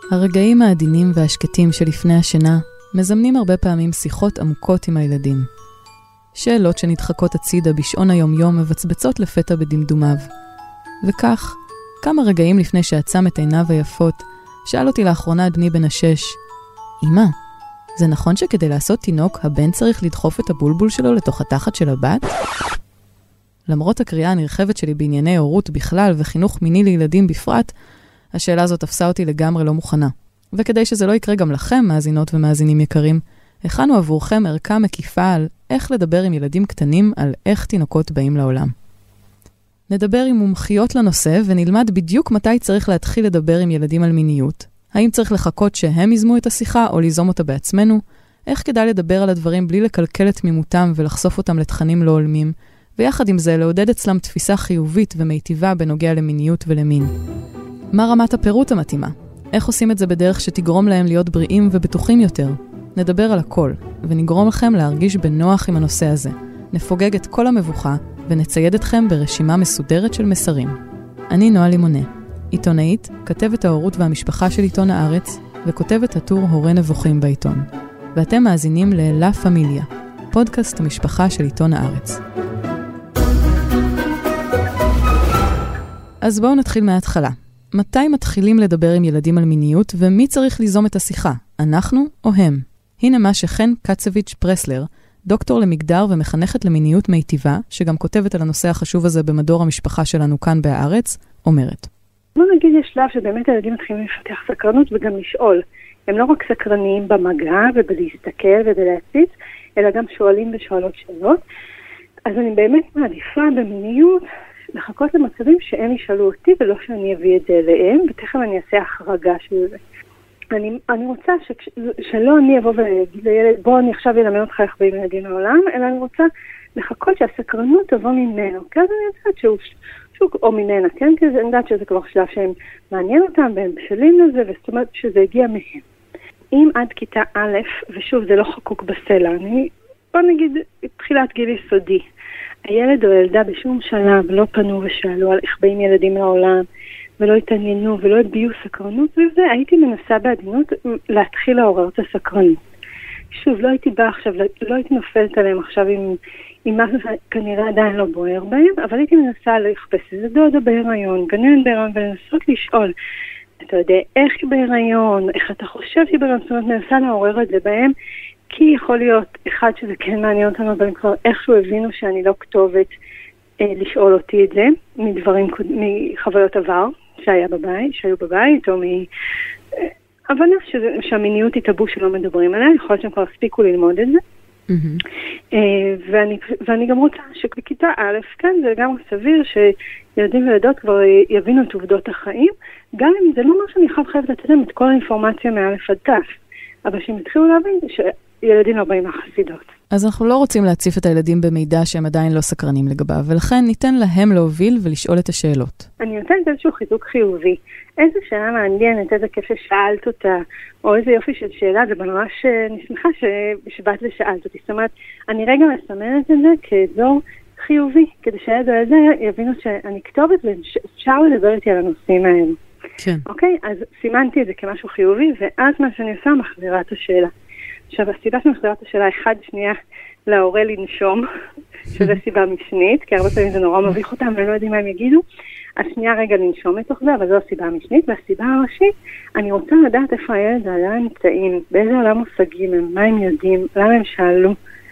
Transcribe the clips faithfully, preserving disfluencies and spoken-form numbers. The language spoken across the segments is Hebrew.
הרגעים העדינים והשקטים שלפני השינה מזמנים הרבה פעמים שיחות עמוקות עם הילדים. שאלות שנדחקות הצידה בשעון היום-יום מבצבצות לפתע בדמדומיו. וכך, כמה רגעים לפני שעצם את עיניו היפות, שאל אותי לאחרונה בני בן השש, אמא, זה נכון שכדי לעשות תינוק, הבן צריך לדחוף את הבולבול שלו לתוך התחת של הבת? למרות הקריאה הנרחבת שלי בענייני הורות בכלל וחינוך מיני לילדים בפרט, השאלה הזאת תפסה אותי לגמרי לא מוכנה. וכדי שזה לא יקרה גם לכם, מאזינות ומאזינים יקרים, הכנו עבורכם ערכה מקיפה על איך לדבר עם ילדים קטנים על איך תינוקות באים לעולם. נדבר עם מומחיות לנושא ונלמד בדיוק מתי צריך להתחיל לדבר עם ילדים על מיניות. האם צריך לחכות שהם יזמו את השיחה או ליזום אותה בעצמנו? איך כדאי לדבר על הדברים בלי לקלקל את תמימותם ולחשוף אותם לתכנים לא הולמים? ויחד עם זה לעודד אצלם תפיסה חיובית ומיטיבה בנוגע למיניות ולמין. מה רמת הפירוט המתאימה? איך עושים את זה בדרך שתגרום להם להיות בריאים ובטוחים יותר? נדבר על הכל, ונגרום לכם להרגיש בנוח עם הנושא הזה. נפוגג את כל המבוכה, ונצייד אתכם ברשימה מסודרת של מסרים. אני נועה לימונה, עיתונאית, כתבת ההורות והמשפחה של עיתון הארץ, וכותבת הטור הורה נבוכים בעיתון. ואתם מאזינים ללה פמיליה, פודקאסט המשפחה של עיתון הארץ. אז בואו נתחיל מההתחלה. מתי מתחילים לדבר עם ילדים על מיניות, ומי צריך ליזום את השיחה, אנחנו או הם? הנה מה שחן קצביץ' פרסלר, דוקטור למגדר ומחנכת למיניות מיטיבה, שגם כותבת על הנושא החשוב הזה במדור המשפחה שלנו כאן בארץ, אומרת. בוא נגיד יש שלב שבאמת הילדים מתחילים לפתח סקרנות וגם לשאול. הם לא רק סקרניים במגע ובלהסתכל ובלהציץ, אלא גם שואלים ושואלות שאלות. אז אני באמת מעדיפה במיניות לחכות למצבים שהם ישאלו אותי ולא שאני אביא את זה אליהם, ותכף אני אעשה החרגה של זה. אני, אני רוצה ש, שלא אני אבוא ולהגיד לילד, בוא אני עכשיו אלמד אותך איך באים ילדים לעולם, אלא אני רוצה לחכות שהסקרנות תבוא ממנו, כי אז אני יודעת שהוא, שהוא או ממנה, כן? כי אני יודעת שזה כבר שלב שהם מעניין אותם והם בשלים לזה, וזאת אומרת שזה הגיע מהם. אם עד כיתה א', ושוב זה לא חקוק בסלע, אני, בוא נגיד, תחילת גיל יסודי, הילד או ילדה בשום שלב לא פנו ושאלו על איך באים ילדים לעולם, ולא התעניינו ולא הביעו סקרנות, וזה הייתי מנסה בעדינות להתחיל לעורר את הסקרנות. שוב, לא הייתי באה עכשיו, לא הייתי נופלת עליהם עכשיו עם, עם משהו שכנראה עדיין לא בוער בהם, אבל הייתי מנסה לחפש איזה דודה בהיריון, גנן בהיריון, ולנסות לשאול, אתה יודע, איך היא בהיריון, איך אתה חושב שהיא בהיריון, זאת אומרת, מנסה לעורר את זה בהם, כי יכול להיות אחד שזה כן מעניין אותנו, אבל כבר איכשהו הבינו שאני לא כתובת אה, לשאול אותי את זה, מדברים, מחוויות עבר שהיה בבית, שהיו בבית, או מהבנה שזה, שהמיניות היא טאבו שלא מדברים עליה, יכול להיות שהם כבר הספיקו ללמוד את זה. Mm-hmm. אה, ואני, ואני גם רוצה שבכיתה א', כן, זה גם סביר שילדים וילדות כבר יבינו את עובדות החיים, גם אם זה לא אומר שאני חייבת לתת להם את כל האינפורמציה מאלף עד תף, אבל שהם התחילו להבין ש... ילדים לא באים מהחסידות. אז אנחנו לא רוצים להציף את הילדים במידע שהם עדיין לא סקרנים לגביו, ולכן ניתן להם להוביל ולשאול את השאלות. אני נותנת איזשהו חיזוק חיובי. איזו שאלה מעניינת, איזה כיף ששאלת אותה, או איזה יופי של שאלה, זה ממש נשמחה שבאת ושאלת אותי. זאת אומרת, אני רגע מסמנת את זה כאזור חיובי, כדי שהילד הזה יבינו שאני כתובת ואפשר לדבר איתי על הנושאים האלו. כן. אוקיי? אז סימנתי את זה כמשהו חיובי, ואז מה שאני עושה, מחזירה את השאלה. עכשיו, הסיבה שמחזירה את השאלה אחד שנייה להורה לנשום, שזו סיבה משנית, כי הרבה פעמים זה נורא מביך אותם, ולא יודעים מה הם יגידו. השנייה רגע לנשום לתוך זה, אבל זו הסיבה המשנית. והסיבה הראשית, אני רוצה לדעת איפה הילד עלה נמצאים, באיזה עולם מושגים הם, מה הם יודעים, למה הם שאלו.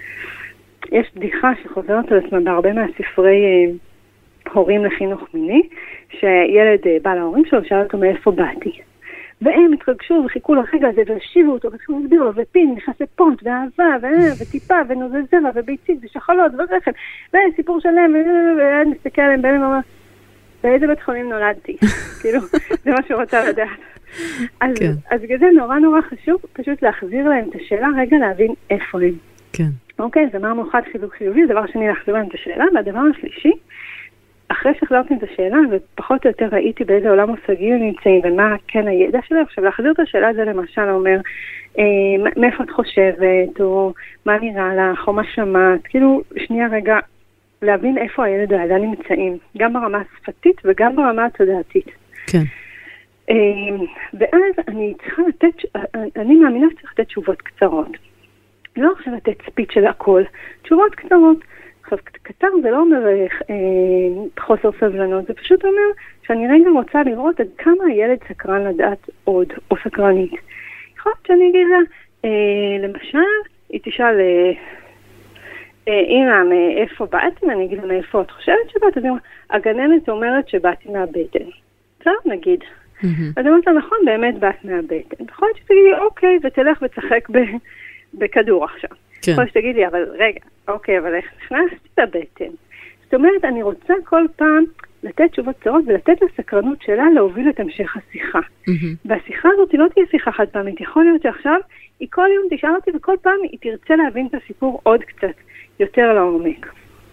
יש בדיחה שחוזרת על עצמה בהרבה מהספרי אה, הורים לחינוך מיני, שילד אה, בא להורים שלו ושאל אותו מאיפה באתי. והם התרגשו וחיכו לרגע הזה והשיבו אותו והתחילו להסביר לו ופין נכנס לפונט ואהבה וטיפה ונוזל זרע וביצית ושחלות ורחם וסיפור שלם וילד מסתכל עליהם בהם ואומר באיזה בית חולים נולדתי כאילו זה מה שהוא רוצה לדעת אז, כן. אז זה נורא נורא חשוב פשוט להחזיר להם את השאלה רגע להבין איפה הם כן. אוקיי, זה אמרנו אחד חיזוק חיובי, דבר שני להחזיר להם את השאלה והדבר השלישי אחרי שחזרתי את השאלה, ופחות או יותר ראיתי באיזה עולם מושגים הם נמצאים, ומה כן הידע שלה, עכשיו להחזיר את השאלה הזה למשל אומר, אה, מאיפה את חושבת, או מה נראה לך, או מה שמעת, כאילו שנייה רגע, להבין איפה הילד או הילדה נמצאים, גם ברמה השפתית וגם ברמה התודעתית. כן. ואז אני צריכה לתת, אני מאמינה שצריך לתת תשובות קצרות. לא עכשיו לתת ספיץ של הכל, תשובות קצרות. עכשיו, קצר זה לא אומר חוסר סבלנות, זה פשוט אומר שאני רגע רוצה לראות עד כמה הילד סקרן לדעת עוד, או סקרנית. יכול להיות שאני אגיד לה, למשל, היא תשאל, אמא, מאיפה באתי? אני אגיד לה, מאיפה את חושבת שבאת? אז היא אומרת, הגננת אומרת שבאתי מהבטן. בסדר, נגיד. אז אני אומרת לה, נכון, באמת באת מהבטן. יכול להיות שתגידי, אוקיי, ותלך ותשחק בכדור עכשיו. יכול להיות שתגידי, אבל רגע, אוקיי, אבל איך נכנסתי לבטן? זאת אומרת, אני רוצה כל פעם לתת תשובות קצרות ולתת לסקרנות שלה להוביל את המשך השיחה. והשיחה הזאת היא לא תהיה שיחה חד פעמית. יכול להיות שעכשיו היא כל יום תשאל אותי וכל פעם היא תרצה להבין את הסיפור עוד קצת יותר לעומק.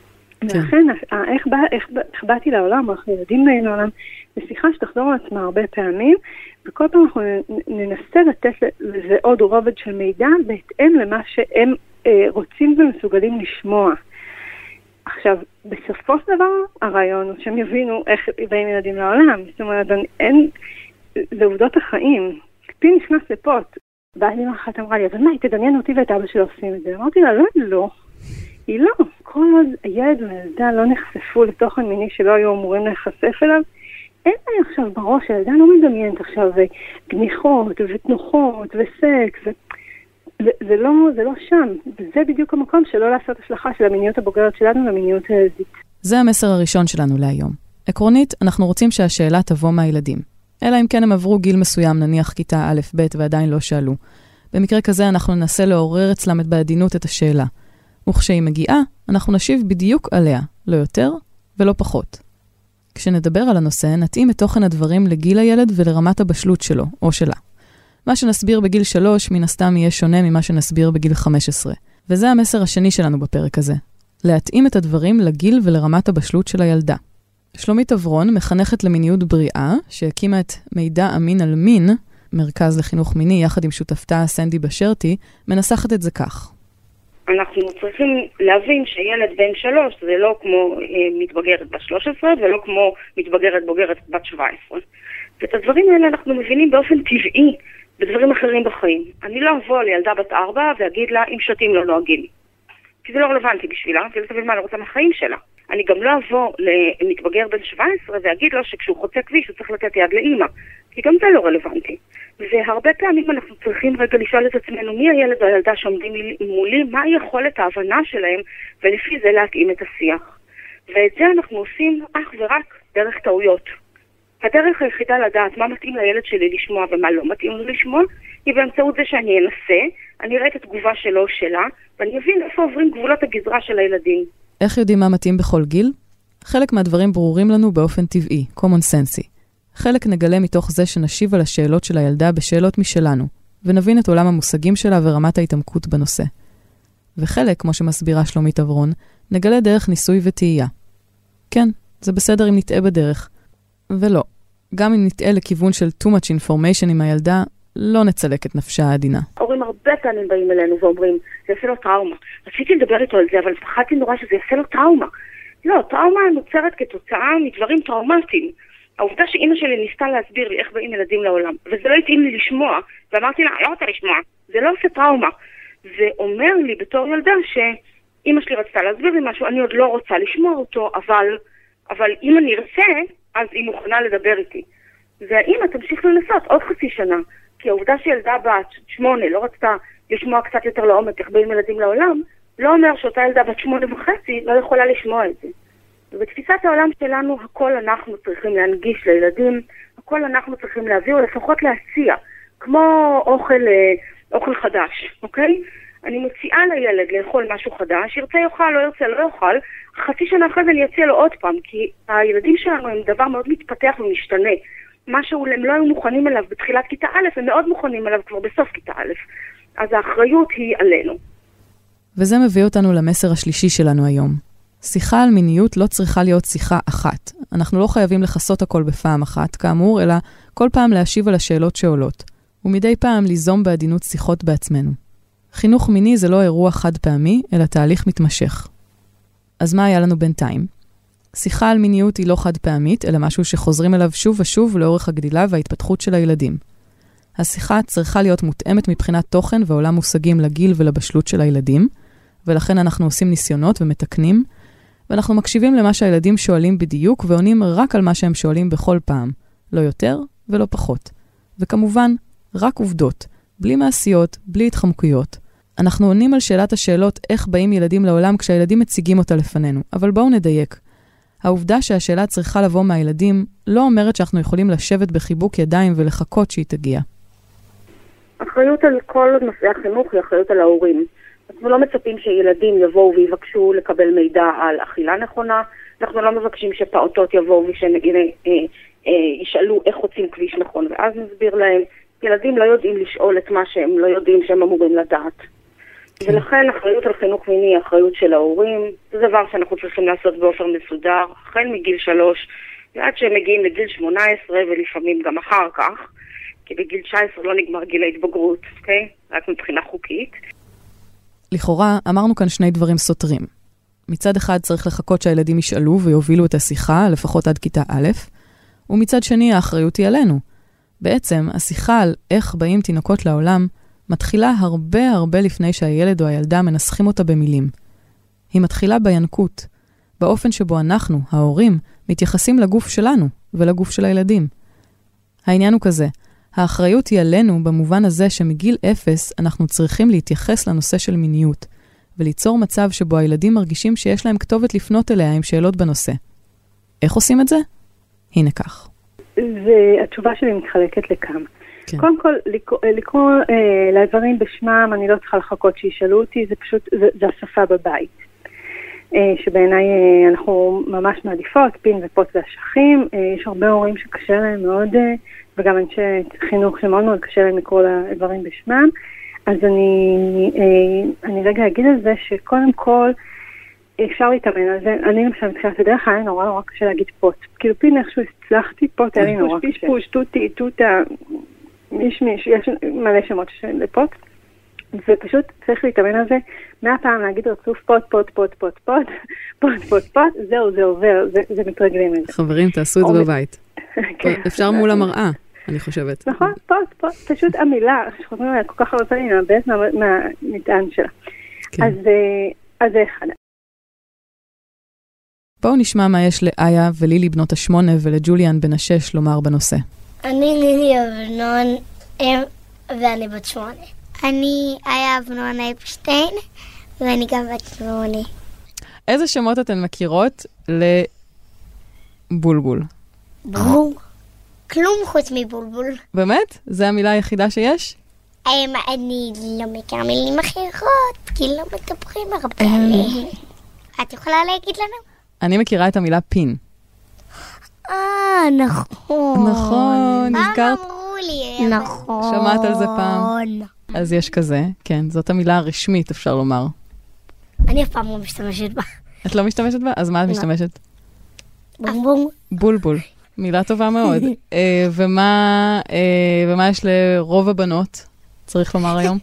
ולכן, איך, בא, איך, איך באתי לעולם, איך ילדים באים לעולם, זו שיחה שתחזור על עצמה הרבה פעמים, וכל פעם אנחנו ננסה לתת לזה עוד רובד של מידע בהתאם למה שהם אה, רוצים ומסוגלים לשמוע. עכשיו, בסופו של דבר, הרעיון הוא שהם יבינו איך באים ילדים לעולם. זאת אומרת, אין, זה עובדות החיים. פי נכנס לפוט, באה לי אחת אמרה לי, אבל מה, היא תדמיין אותי ואת אבא שלו עושים את זה. אמרתי לה, לא, לא. היא לא. כל עוד הילד והילדה לא נחשפו לתוכן מיני שלא היו אמורים להיחשף אליו, אין לי עכשיו בראש, הילדה לא מדמיינת עכשיו גניחות ותנוחות וסקס. זה, זה, לא, זה לא שם. וזה בדיוק המקום שלא לעשות השלכה של המיניות הבוגרת שלנו למיניות הילדית. זה המסר הראשון שלנו להיום. עקרונית, אנחנו רוצים שהשאלה תבוא מהילדים. אלא אם כן הם עברו גיל מסוים, נניח כיתה א' ב' ועדיין לא שאלו. במקרה כזה אנחנו ננסה לעורר אצלם את בעדינות את השאלה. וכשהיא מגיעה, אנחנו נשיב בדיוק עליה, לא יותר ולא פחות. כשנדבר על הנושא, נתאים את תוכן הדברים לגיל הילד ולרמת הבשלות שלו, או שלה. מה שנסביר בגיל שלוש, מן הסתם יהיה שונה ממה שנסביר בגיל חמש עשרה. וזה המסר השני שלנו בפרק הזה. להתאים את הדברים לגיל ולרמת הבשלות של הילדה. שלומית אברון, מחנכת למיניות בריאה, שהקימה את מידע אמין על מין, מרכז לחינוך מיני, יחד עם שותפתה סנדי בשרתי, מנסחת את זה כך. אנחנו צריכים להבין שילד בן שלוש זה לא כמו אה, מתבגרת בת שלוש עשרה ולא כמו מתבגרת בוגרת בת שבע עשרה. ואת הדברים האלה אנחנו מבינים באופן טבעי בדברים אחרים בחיים. אני לא אבוא לילדה בת ארבע ואגיד לה אם שותים לא נוהגים. כי זה לא רלוונטי בשבילה, ולא תבין מה אני רוצה מהחיים שלה. אני גם לא אבוא למתבגר בן שבע עשרה ואגיד לו שכשהוא חוצה כביש הוא צריך לתת יד לאמא. כי גם זה לא רלוונטי. והרבה פעמים אנחנו צריכים רגע לשאול את עצמנו מי הילד או הילדה שעומדים מולי, מה היכולת ההבנה שלהם, ולפי זה להתאים את השיח. ואת זה אנחנו עושים אך ורק דרך טעויות. הדרך היחידה לדעת מה מתאים לילד שלי לשמוע ומה לא מתאים לו לשמוע, היא באמצעות זה שאני אנסה, אני אראה את התגובה שלו או שלה, ואני אבין איפה עוברים גבולות הגזרה של הילדים. איך יודעים מה מתאים בכל גיל? חלק מהדברים ברורים לנו באופן טבעי, common sense. חלק נגלה מתוך זה שנשיב על השאלות של הילדה בשאלות משלנו, ונבין את עולם המושגים שלה ורמת ההתעמקות בנושא. וחלק, כמו שמסבירה שלומית אברון, נגלה דרך ניסוי וטעייה. כן, זה בסדר אם נטעה בדרך. ולא, גם אם נטעה לכיוון של too much information עם הילדה, לא נצלק את נפשה העדינה. הורים הרבה פעמים באים אלינו ואומרים, זה יעשה לו טראומה. רציתי לדבר איתו על זה, אבל פחדתי נורא שזה יעשה לו טראומה. לא, טראומה נוצרת כתוצאה מדברים טראומטיים. העובדה שאמא שלי ניסתה להסביר לי איך באים ילדים לעולם, וזה לא התאים לי לשמוע, ואמרתי לה, אני לא רוצה לשמוע, זה לא עושה טראומה. זה אומר לי בתור ילדה שאמא שלי רצתה להסביר לי משהו, אני עוד לא רוצה לשמוע אותו, אבל, אבל אם אני ארצה, אז היא מוכנה לדבר איתי. והאמא תמשיך לנסות עוד חצי שנה, כי העובדה שילדה בת שמונה לא רצתה לשמוע קצת יותר לעומק איך באים ילדים לעולם, לא אומר שאותה ילדה בת שמונה וחצי לא יכולה לשמוע את זה. ובתפיסת העולם שלנו, הכל אנחנו צריכים להנגיש לילדים, הכל אנחנו צריכים להביא, או לפחות להציע, כמו אוכל, אוכל חדש, אוקיי? אני מציעה לילד לאכול משהו חדש, ירצה יאכל, לא ירצה לא יאכל, חצי שנה אחרי זה אני אציע לו עוד פעם, כי הילדים שלנו הם דבר מאוד מתפתח ומשתנה. משהו הם לא היו מוכנים אליו בתחילת כיתה א', הם מאוד מוכנים אליו כבר בסוף כיתה א'. אז האחריות היא עלינו. וזה מביא אותנו למסר השלישי שלנו היום. שיחה על מיניות לא צריכה להיות שיחה אחת. אנחנו לא חייבים לחסות הכל בפעם אחת, כאמור, אלא כל פעם להשיב על השאלות שעולות, ומדי פעם ליזום בעדינות שיחות בעצמנו. חינוך מיני זה לא אירוע חד פעמי, אלא תהליך מתמשך. אז מה היה לנו בינתיים? שיחה על מיניות היא לא חד פעמית, אלא משהו שחוזרים אליו שוב ושוב לאורך הגדילה וההתפתחות של הילדים. השיחה צריכה להיות מותאמת מבחינת תוכן ועולם מושגים לגיל ולבשלות של הילדים, ולכן אנחנו עושים ניסיונות ומתקנים, ואנחנו מקשיבים למה שהילדים שואלים בדיוק ועונים רק על מה שהם שואלים בכל פעם, לא יותר ולא פחות. וכמובן, רק עובדות, בלי מעשיות, בלי התחמקויות. אנחנו עונים על שאלת השאלות איך באים ילדים לעולם כשהילדים מציגים אותה לפנינו, אבל בואו נדייק. העובדה שהשאלה צריכה לבוא מהילדים לא אומרת שאנחנו יכולים לשבת בחיבוק ידיים ולחכות שהיא תגיע. אחריות על כל נושאי החינוך היא אחריות על ההורים. אנחנו לא מצפים שילדים יבואו ויבקשו לקבל מידע על אכילה נכונה, אנחנו לא מבקשים שפעוטות יבואו וישאלו איך חוצים כביש נכון, ואז נסביר להם, ילדים לא יודעים לשאול את מה שהם לא יודעים שהם אמורים לדעת. כן. ולכן אחריות על חינוך מיני היא אחריות של ההורים, זה דבר שאנחנו צריכים לעשות באופן מסודר, החל מגיל שלוש, ועד שהם מגיעים לגיל שמונה עשרה ולפעמים גם אחר כך, כי בגיל תשע עשרה לא נגמר גיל ההתבגרות, אוקיי? רק מבחינה חוקית. לכאורה, אמרנו כאן שני דברים סותרים. מצד אחד צריך לחכות שהילדים ישאלו ויובילו את השיחה, לפחות עד כיתה א', ומצד שני האחריות היא עלינו. בעצם, השיחה על איך באים תינוקות לעולם, מתחילה הרבה הרבה לפני שהילד או הילדה מנסחים אותה במילים. היא מתחילה בינקות, באופן שבו אנחנו, ההורים, מתייחסים לגוף שלנו ולגוף של הילדים. העניין הוא כזה, האחריות היא עלינו במובן הזה שמגיל אפס אנחנו צריכים להתייחס לנושא של מיניות, וליצור מצב שבו הילדים מרגישים שיש להם כתובת לפנות אליה עם שאלות בנושא. איך עושים את זה? הנה כך. והתשובה שלי מתחלקת לכמה. כן. קודם כל, לקרוא, לקרוא אה, לדברים בשמם, אני לא צריכה לחכות שישאלו אותי, זה פשוט, זה, זה השפה בבית. אה, שבעיניי אה, אנחנו ממש מעדיפות, פין ופוט והשכים, אה, יש הרבה הורים שקשה להם מאוד, אה, וגם אנשי חינוך שמאוד מאוד קשה להם לקרוא לדברים בשמם, אז אני, אה, אני רגע אגיד על זה שקודם כל, אפשר להתאמן על זה, אני למשל מתחילת הדרך, היה נורא נורא קשה להגיד פוט. כאילו פין איכשהו הצלחתי, פוט היה לי נורא קשה. פוש, פוש, טוטי, טוטה, מיש מיש, יש מלא שמות לפוט, ופשוט צריך להתאמן על זה, מהפעם להגיד רצוף פוט, פוט, פוט, פוט, פוט, פוט, פוט, פוט, זהו, זה עובר, זה מתרגלים את זה. חברים, תעשו את זה בבית. אפשר מול המראה, אני חושבת. נכון, פוט, פוט, פשוט המילה, שחוזרים עליה כל כך הרבה פעמים, מהבית מהמטען שלה. אז זה אחד. בואו נשמע מה יש לאיה ולילי בנות השמונה ולג'וליאן בן השש לומר בנושא. אני לילי אבנון ואני בת שמונה. אני איה אבנון אפשטיין ואני גם בת שמונה. איזה שמות אתן מכירות לבולבול? בום. כלום חוץ מבולבול. באמת? זו המילה היחידה שיש? אני לא מכירה מילים אחרות, כי לא מדברים הרבה עליהם. את יכולה להגיד לנו? אני מכירה את המילה פין. אה, נכון. נכון, נזכרת? פעם אמרו לי. נכון. שמעת על זה פעם? אז יש כזה, כן, זאת המילה הרשמית, אפשר לומר. אני אף פעם לא משתמשת בה. את לא משתמשת בה? אז מה את משתמשת? בום. בולבול. מילה טובה מאוד. ומה יש לרוב הבנות? צריך לומר היום?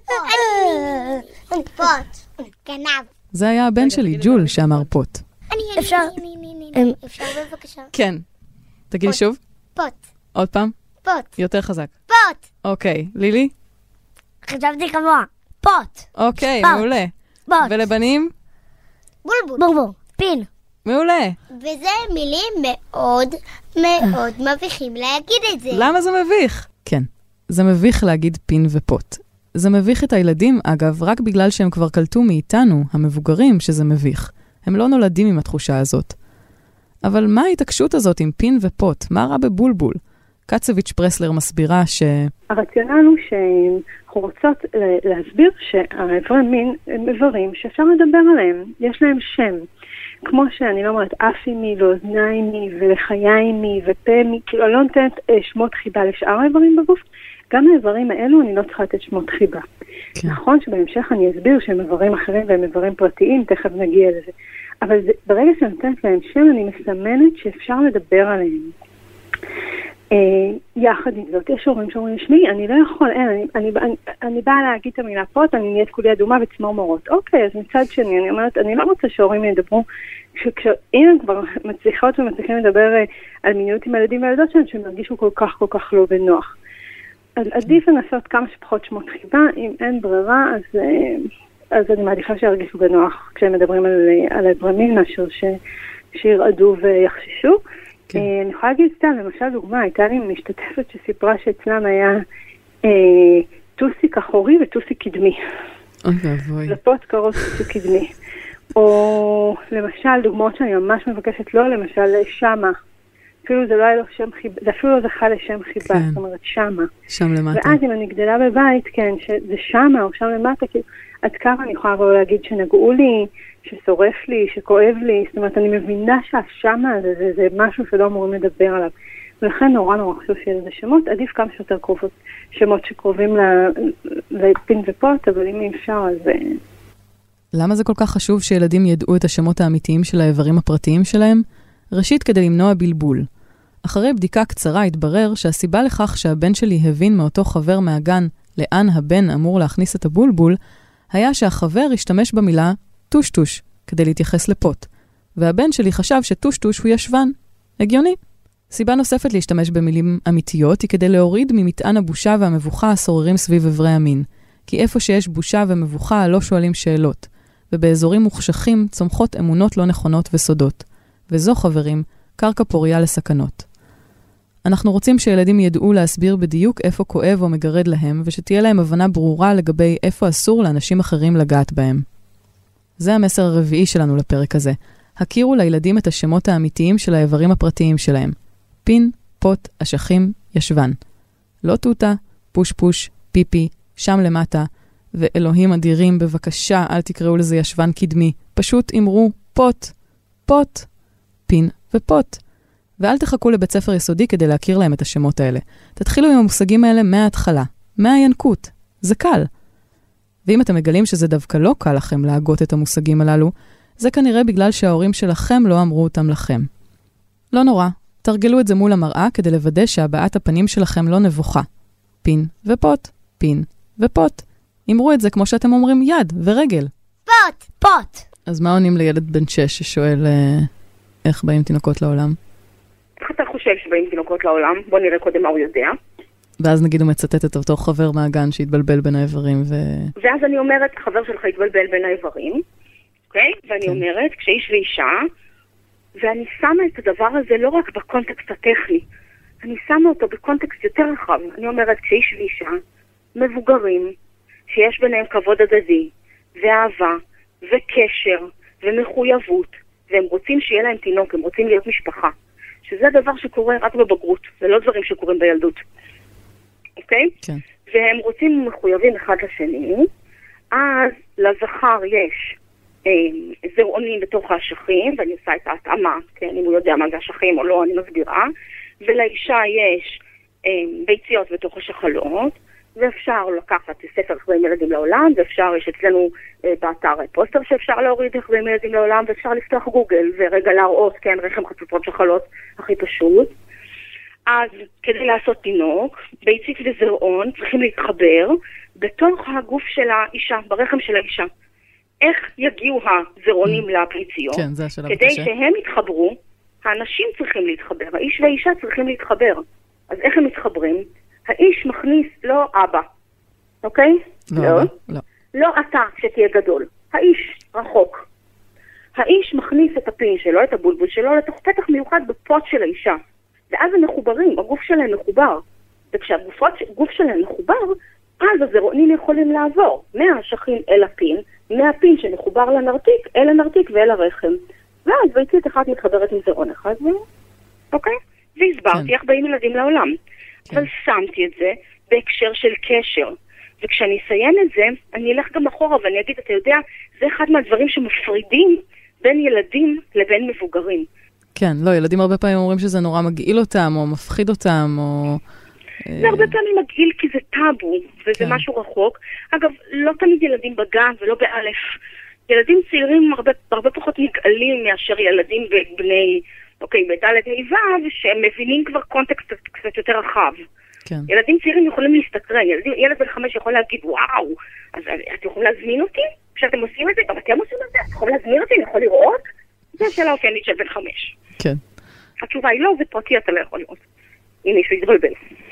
פוט. גנב. זה היה הבן שלי, ג'ול, שאמר פוט. אפשר? אפשר בבקשה? כן. תגיד שוב. פוט. עוד פעם? פוט. יותר חזק. פוט. אוקיי. לילי? חשבתי כמוה. פוט. אוקיי, מעולה. פוט. ולבנים? בולבול. בולבול. פין. מעולה. וזה מילים מאוד מאוד מביכים להגיד את זה. למה זה מביך? כן. זה מביך להגיד פין ופוט. זה מביך את הילדים, אגב, רק בגלל שהם כבר קלטו מאיתנו, המבוגרים, שזה מביך. הם לא נולדים עם התחושה הזאת. אבל מה ההתעקשות הזאת עם פין ופוט? מה רע בבולבול? קצביץ' פרסלר מסבירה ש... הרציונל הוא שאנחנו רוצות להסביר שהאיברי מין הם איברים שאפשר לדבר עליהם. יש להם שם. כמו שאני לא אומרת אפי מי ואוזניים מי ולחיים מי ופה מי, כאילו אני לא נותנת שמות חיבה לשאר האיברים בגוף. גם האיברים האלו אני לא צריכה לתת שמות חיבה. כן. נכון שבהמשך אני אסביר שהם איברים אחרים והם איברים פרטיים, תכף נגיע לזה. אבל זה, ברגע שאני נותנת להם שם אני מסמנת שאפשר לדבר עליהם. יחד עם זאת, יש הורים שאומרים, שמי, אני לא יכול, אין, אני, אני, אני, אני באה להגיד את המילה פוט, אני נהיית כולי אדומה וצמור מורות. אוקיי, אז מצד שני, אני אומרת, אני לא רוצה שהורים ידברו, כשאם הם כבר מצליחות ומצליחים לדבר על מיניות עם הילדים והילדות שלהם, שהם ירגישו כל כך כל כך לא בנוח. אז עדיף לנסות כמה שפחות שמות חיבה, אם אין ברירה, אז, אז אני מעדיפה שירגישו בנוח כשהם מדברים על, על הדברים, מאשר ש, שירעדו ויחששו. כן. אני יכולה להגיד סתם, למשל דוגמה, הייתה לי משתתפת שסיפרה שאצלם היה אה, טוסיק אחורי וטוסיק קדמי. אוי ואבוי. לפות קרות טוסיק קדמי. או למשל דוגמאות שאני ממש מבקשת לו, למשל שמה. אפילו זה לא היה לו שם חיבה, זה אפילו לא זכה לשם חיבה, כן. זאת אומרת שמה. שם למטה. ואז אם אני גדלה בבית, כן, שזה שמה או שם למטה, כאילו, עד כמה אני יכולה לבוא להגיד שנגעו לי, ששורף לי, שכואב לי, זאת אומרת, אני מבינה שהשמה הזה, זה, זה משהו שלא אמורים לדבר עליו. ולכן נורא נורא חשוב שיהיה לזה שמות, עדיף כמה שיותר קרובות, שמות שקרובים לפין ופוט, אבל אם אי אפשר, אז... למה זה כל כך חשוב שילדים ידעו את השמות האמיתיים של האיברים הפרטיים שלהם? ראשית, כדי למנוע בלבול. אחרי בדיקה קצרה התברר שהסיבה לכך שהבן שלי הבין מאותו חבר מהגן לאן הבן אמור להכניס את הבולבול, היה שהחבר השתמש במילה טושטוש כדי להתייחס לפוט, והבן שלי חשב שטושטוש הוא ישבן. הגיוני. סיבה נוספת להשתמש במילים אמיתיות היא כדי להוריד ממטען הבושה והמבוכה השוררים סביב עברי המין, כי איפה שיש בושה ומבוכה לא שואלים שאלות, ובאזורים מוחשכים צומחות אמונות לא נכונות וסודות. וזו, חברים, קרקע פוריה לסכנות. אנחנו רוצים שילדים ידעו להסביר בדיוק איפה כואב או מגרד להם, ושתהיה להם הבנה ברורה לגבי איפה אסור לאנשים אחרים לגעת בהם. זה המסר הרביעי שלנו לפרק הזה. הכירו לילדים את השמות האמיתיים של האיברים הפרטיים שלהם. פין, פוט, אשכים, ישבן. לא טוטה, פוש פוש, פיפי, שם למטה, ואלוהים אדירים, בבקשה, אל תקראו לזה ישבן קדמי. פשוט אמרו פוט, פוט, פין ופוט. ואל תחכו לבית ספר יסודי כדי להכיר להם את השמות האלה. תתחילו עם המושגים האלה מההתחלה, מהינקות. זה קל. ואם אתם מגלים שזה דווקא לא קל לכם להגות את המושגים הללו, זה כנראה בגלל שההורים שלכם לא אמרו אותם לכם. לא נורא, תרגלו את זה מול המראה כדי לוודא שהבעת הפנים שלכם לא נבוכה. פין ופוט, פין ופוט. אמרו את זה כמו שאתם אומרים יד ורגל. פוט, פוט. אז מה עונים לילד בן שש ששואל אה, איך באים תינוקות לעולם? איך אתה חושב שבאים תינוקות לעולם? בוא נראה קודם מה הוא יודע. ואז נגיד הוא מצטט את אותו חבר מהגן שהתבלבל בין האיברים ו... ואז אני אומרת, חבר שלך התבלבל בין האיברים, אוקיי? ואני כן. אומרת, כשאיש ואישה, ואני שמה את הדבר הזה לא רק בקונטקסט הטכני, אני שמה אותו בקונטקסט יותר רחב. אני אומרת, כשאיש ואישה, מבוגרים, שיש ביניהם כבוד הדדי, ואהבה, וקשר, ומחויבות, והם רוצים שיהיה להם תינוק, הם רוצים להיות משפחה. שזה דבר שקורה רק בבגרות, זה לא דברים שקורים בילדות. אוקיי? כן. והם רוצים מחויבים אחד לשני, אז לזכר יש אה, זרעונים בתוך האשכים, ואני עושה את ההתאמה, כן, אם הוא יודע מה זה אשכים או לא, אני מסבירה, ולאישה יש אה, ביציות בתוך השחלות, ואפשר לקחת ספר איך באים ילדים לעולם, ואפשר, יש אצלנו אה, באתר פוסטר שאפשר להוריד איך באים ילדים לעולם, ואפשר לפתוח גוגל ורגע להראות, כן, רחם חצוצרות שחלות, הכי פשוט. אז כדי לעשות תינוק, ביצית וזרעון צריכים להתחבר בתוך הגוף של האישה, ברחם של האישה. איך יגיעו הזרעונים mm. לביציות? כן, זה השלב כדי הקשה. שהם יתחברו, האנשים צריכים להתחבר, האיש והאישה צריכים להתחבר. אז איך הם מתחברים? האיש מכניס לא אבא, אוקיי? לא, לא. אבא, לא. לא אתה שתהיה גדול, האיש רחוק. האיש מכניס את הפין שלו, את הבולבול שלו, לתוך פתח מיוחד בפוט של האישה. ואז הם מחוברים, הגוף שלהם מחובר. וכשהגוף שלהם מחובר, אז הזרעונים יכולים לעבור מהאשכים אל הפין, מהפין שמחובר לנרתיק, אל הנרתיק ואל הרחם. ואז ביצית אחת מתחברת עם זרעון אחד, ו... אוקיי? והסברתי איך באים ילדים לעולם. כן. אבל שמתי את זה בהקשר של קשר. וכשאני אסיים את זה, אני אלך גם אחורה ואני אגיד, אתה יודע, זה אחד מהדברים שמפרידים בין ילדים לבין מבוגרים. כן, לא, ילדים הרבה פעמים אומרים שזה נורא מגעיל אותם, או מפחיד אותם, או... זה הרבה פעמים מגעיל כי זה טאבו, וזה כן. משהו רחוק. אגב, לא תמיד ילדים בגן ולא באלף. ילדים צעירים הרבה, הרבה פחות נגעלים מאשר ילדים בני אוקיי, בדלת היבב, שהם מבינים כבר קונטקסט קצת יותר רחב. כן. ילדים צעירים יכולים להסתקרן, ילד, ילד בן חמש יכול להגיד, וואו, אז אתם יכולים להזמין אותי? כשאתם עושים את זה, גם אתם עושים את זה? אתם יכולים להזמין אותי? אני יכול לראות? זו השאלה האופיינית של בן חמש. כן. התשובה היא לא, זה פרטי, אתה לא יכול לראות. אם מישהו יתבלבל.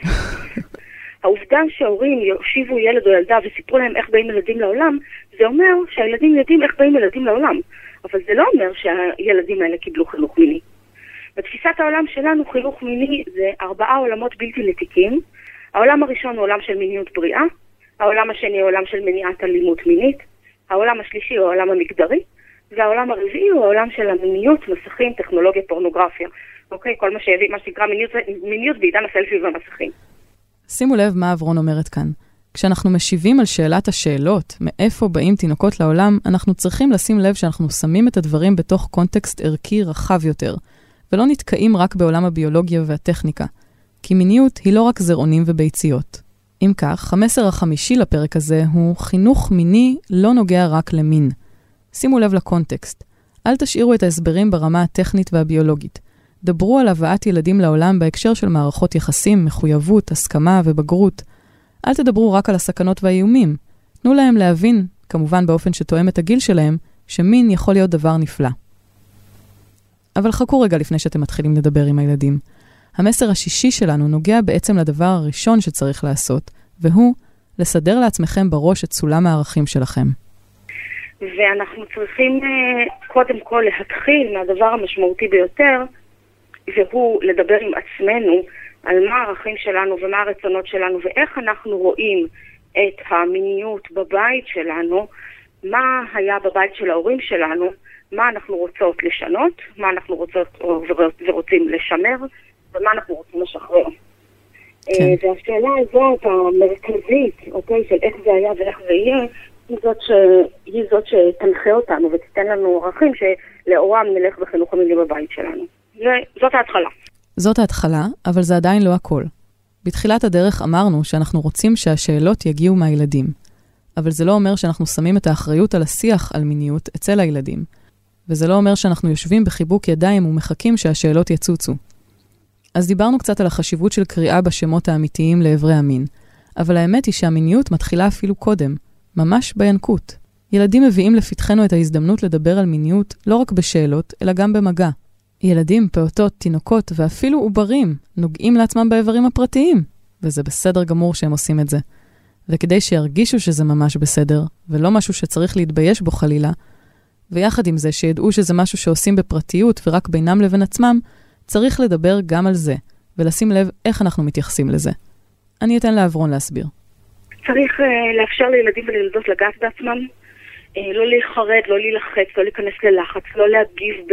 העובדה שההורים יושיבו ילד או ילדה וסיפרו להם איך באים ילדים לעולם, זה אומר שהילדים יודעים איך באים ילדים לעולם. אבל זה לא אומר שהילדים האלה קיבלו חינוך מיני. בתפיסת העולם שלנו חינוך מיני זה ארבעה עולמות בלתי נתיקים. העולם הראשון הוא עולם של מיניות בריאה, העולם השני הוא עולם של מניעת אלימות מינית, העולם השלישי הוא העולם המגדרי, והעולם הרביעי הוא העולם של המיניות, מסכים, טכנולוגיה, פורנוגרפיה. אוקיי, כל מה שהביא, מה שנקרא מיניות, מיניות בעידן הסלפי והמסכים. שימו לב מה אברון אומרת כאן. כשאנחנו משיבים על שאלת השאלות, מאיפה באים תינוקות לעולם, אנחנו צריכים לשים לב שאנחנו שמים את הדברים בתוך קונטקסט ערכי רחב יותר, ולא נתקעים רק בעולם הביולוגיה והטכניקה. כי מיניות היא לא רק זרעונים וביציות. אם כך, המסר החמישי לפרק הזה הוא חינוך מיני לא נוגע רק למין. שימו לב לקונטקסט. אל תשאירו את ההסברים ברמה הטכנית והביולוגית. דברו על הבאת ילדים לעולם בהקשר של מערכות יחסים, מחויבות, הסכמה ובגרות. אל תדברו רק על הסכנות והאיומים. תנו להם להבין, כמובן באופן שתואם את הגיל שלהם, שמין יכול להיות דבר נפלא. אבל חכו רגע לפני שאתם מתחילים לדבר עם הילדים. המסר השישי שלנו נוגע בעצם לדבר הראשון שצריך לעשות, והוא לסדר לעצמכם בראש את סולם הערכים שלכם. ואנחנו צריכים קודם כל להתחיל מהדבר המשמעותי ביותר, והוא לדבר עם עצמנו על מה הערכים שלנו ומה הרצונות שלנו, ואיך אנחנו רואים את המיניות בבית שלנו, מה היה בבית של ההורים שלנו, מה אנחנו רוצות לשנות, מה אנחנו רוצות ורוצים לשמר, ומה אנחנו רוצים לשחרר. כן. והשאלה הזאת המרכזית, אוקיי, של איך זה היה ואיך זה יהיה, היא זאת, ש... היא זאת שתנחה אותנו ותיתן לנו ערכים שלאורם נלך בחינוך המיני בבית שלנו. זאת ההתחלה. זאת ההתחלה, אבל זה עדיין לא הכל. בתחילת הדרך אמרנו שאנחנו רוצים שהשאלות יגיעו מהילדים. אבל זה לא אומר שאנחנו שמים את האחריות על השיח על מיניות אצל הילדים. וזה לא אומר שאנחנו יושבים בחיבוק ידיים ומחכים שהשאלות יצוצו. אז דיברנו קצת על החשיבות של קריאה בשמות האמיתיים לעברי המין. אבל האמת היא שהמיניות מתחילה אפילו קודם, ממש בינקות. ילדים מביאים לפתחנו את ההזדמנות לדבר על מיניות לא רק בשאלות, אלא גם במגע. ילדים, פעוטות, תינוקות ואפילו עוברים נוגעים לעצמם באיברים הפרטיים, וזה בסדר גמור שהם עושים את זה. וכדי שירגישו שזה ממש בסדר, ולא משהו שצריך להתבייש בו חלילה, ויחד עם זה שידעו שזה משהו שעושים בפרטיות ורק בינם לבין עצמם, צריך לדבר גם על זה, ולשים לב איך אנחנו מתייחסים לזה. אני אתן לאברון להסביר. צריך uh, לאפשר לילדים ולילדות לגעת בעצמם, uh, לא להיחרד, לא להילחץ, לא להיכנס ללחץ, לא להגיב ב...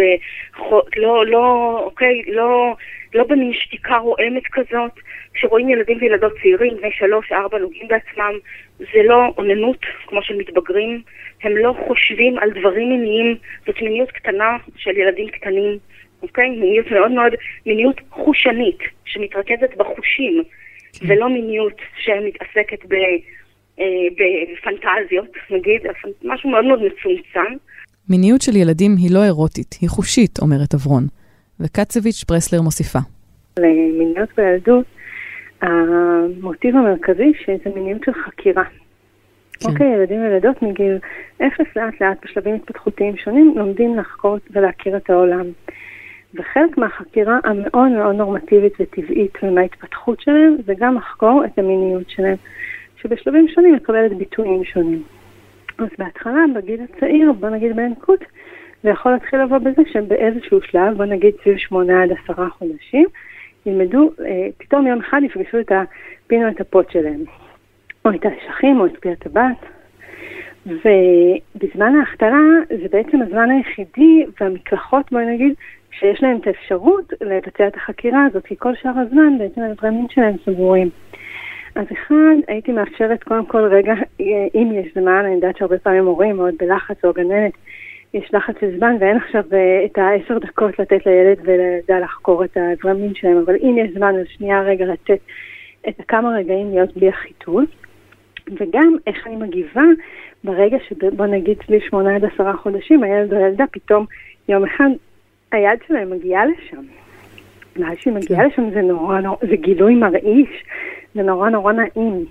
לא, לא, אוקיי, לא, לא במין שתיקה רועמת כזאת. כשרואים ילדים וילדות צעירים, בני שלוש, ארבע, נוגעים בעצמם, זה לא עוננות כמו של מתבגרים, הם לא חושבים על דברים מיניים, זאת מיניות קטנה של ילדים קטנים, אוקיי? מיניות מאוד מאוד, מיניות חושנית, שמתרכזת בחושים, כן. ולא מיניות שמתעסקת ב, אה, בפנטזיות, נגיד, משהו מאוד מאוד מצומצם. מיניות של ילדים היא לא אירוטית, היא חושית, אומרת אברון, וקצביץ' פרסלר מוסיפה. למיניות בילדות, המוטיב המרכזי שזה מיניות של חקירה. כן. אוקיי, ילדים וילדות מגיל אפס לאט לאט בשלבים התפתחותיים שונים לומדים לחקור ולהכיר את העולם. וחלק מהחקירה המאוד מאוד נורמטיבית וטבעית ומההתפתחות שלהם זה גם לחקור את המיניות שלהם, שבשלבים שונים מקבלת ביטויים שונים. אז בהתחלה, בגיל הצעיר, בוא נגיד בינקות, זה יכול להתחיל לבוא בזה שבאיזשהו שלב, בוא נגיד סביב שמונה עד עשרה חודשים, ילמדו, אה, פתאום יום אחד יפגשו את הפינו את הפות שלהם, או את האשכים, או את פי הטבעת. ובזמן ההחתלה, זה בעצם הזמן היחידי, והמקלחות, בוא נגיד, שיש להם את האפשרות לבצע את החקירה הזאת, כי כל שאר הזמן בעצם האיברי המין שלהם סגורים. אז אחד, הייתי מאפשרת קודם כל רגע, אם יש זמן, אני יודעת שהרבה פעמים הורים מאוד בלחץ או גננת, יש לחץ של זמן, ואין עכשיו את העשר דקות לתת לילד ולדע לחקור את האיברי המין שלהם, אבל אם יש זמן, אז שנייה רגע לתת את הכמה רגעים להיות בלי החיתול, וגם איך אני מגיבה ברגע שבוא נגיד סביב שמונה עד עשרה חודשים, הילד או הילדה פתאום יום אחד היד שלהם מגיעה לשם. ואז שהיא מגיעה לשם זה נורא, נורא, זה גילוי מרעיש, זה נורא נורא נעים.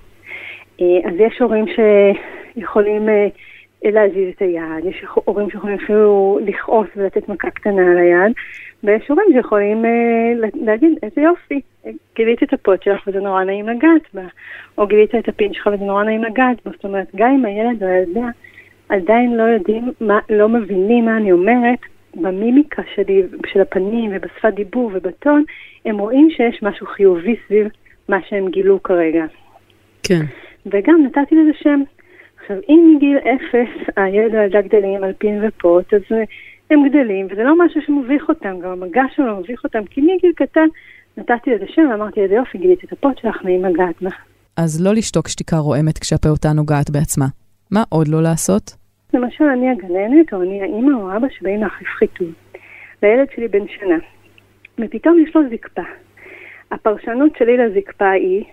אז יש הורים שיכולים להזיז את היד, יש הורים שיכולים אפילו לכעוס ולתת מכה קטנה על היד, ויש הורים שיכולים להגיד, איזה יופי, גילית את הפות שלך וזה נורא נעים לגעת בה, או גילית את הפין שלך וזה נורא נעים לגעת בה. זאת אומרת, גם אם הילד או הילדה עדיין לא יודעים, מה, לא מבינים מה אני אומרת, במימיקה שלי, של הפנים ובשפת דיבור ובטון, הם רואים שיש משהו חיובי סביב מה שהם גילו כרגע. כן. וגם נתתי לזה שם. עכשיו, אם מגיל אפס הילד או הילדה גדלים על פין ופות, אז הם גדלים, וזה לא משהו שמוביך אותם, גם המגע שלו לא מוביך אותם, כי מגיל קטן נתתי לזה שם ואמרתי לזה יופי, גילית את הפות שלך, נעים לגעת בה. אז לא לשתוק שתיקה רועמת כשהפעוטה נוגעת בעצמה. מה עוד לא לעשות? למשל, אני הגננת, או אני האמא או אבא שבאים להחליף חיתול. והילד שלי בן שנה. ופתאום יש לו זקפה. הפרשנות שלי לזקפה היא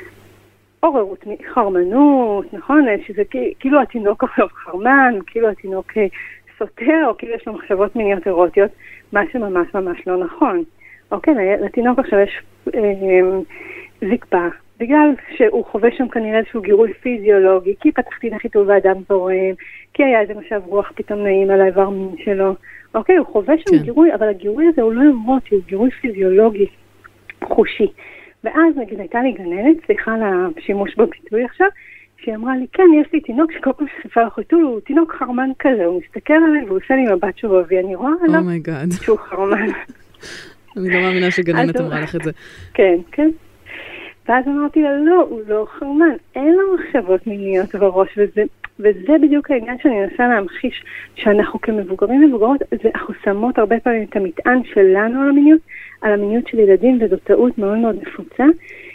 עוררות, חרמנות, נכון? שזה כאילו התינוק עכשיו חרמן, כאילו התינוק סותר, או כאילו יש לו מחשבות מיניות אירוטיות, מה שממש ממש לא נכון. אוקיי, לתינוק עכשיו יש אה, זקפה. בגלל שהוא חווה שם כנראה איזשהו גירוי פיזיולוגי, כי פתחתי לחיתול ואדם זורם, כי היה איזה משב רוח פתאום נעים על האיבר מין שלו. אוקיי, הוא חווה שם כן. גירוי, אבל הגירוי הזה הוא לא אמוטי, הוא גירוי פיזיולוגי, חושי. ואז נגיד הייתה לי גננת, סליחה על השימוש בביטוי עכשיו, שהיא אמרה לי, כן, יש לי תינוק שכל פעם שחיפה לחיתול, הוא תינוק חרמן כזה, הוא מסתכל עליי והוא עושה לי מבט שובבי, אני רואה עליו oh שהוא חרמן. אני לא מאמינה שגננת אמרה לך את זה. כן, כן. ואז אמרתי לה, לא, הוא לא חרמן, אין לו מחשבות מיניות בראש, וזה, וזה בדיוק העניין שאני מנסה להמחיש, שאנחנו כמבוגרים ומבוגרות, אנחנו שמות הרבה פעמים את המטען שלנו על המיניות, על המיניות של ילדים, וזו טעות מאוד מאוד נפוצה,